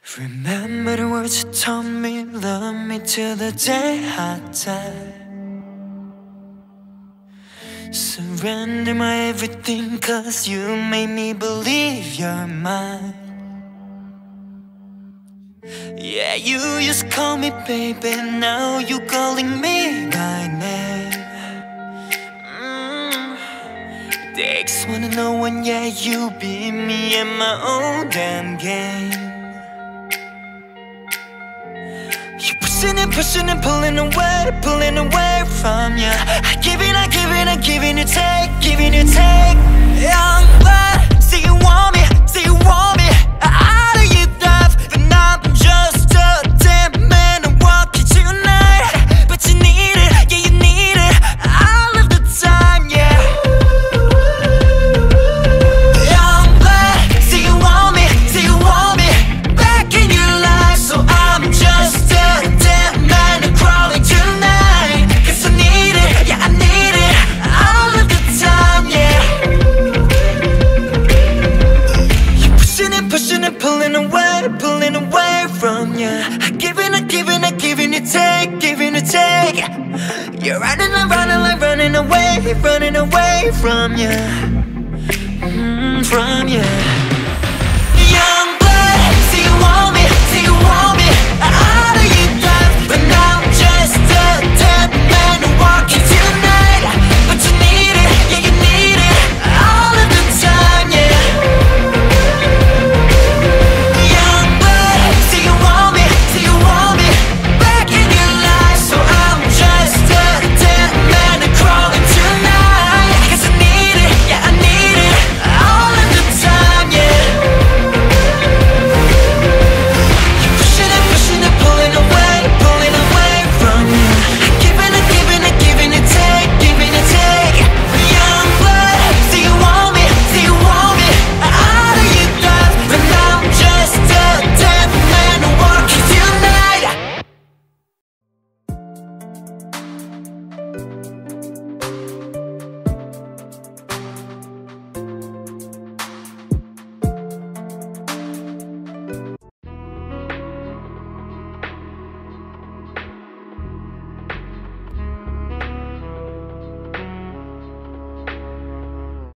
Remember the words you told me, love me till the day I die. Surrender my everything, cause you made me believe you're mine. Yeah, you used to call me baby, now you calling me by name. They just wanna know when, yeah, you beat me in my own damn game. You pushing and pulling away from you. I give it, you take. Yeah, I'm glad, say you want me, out of your life, but now I'm just a damn man to walk you tonight. But you need it, yeah, you need it, all of the time, yeah. Yeah, I'm glad, say you want me, back in your life, so I'm just a damn man to crawl in tonight. Cause I need it, yeah, I need it, all of the time, yeah. You're pushing and pulling away from you. I giving you take. You're running away from you, from you.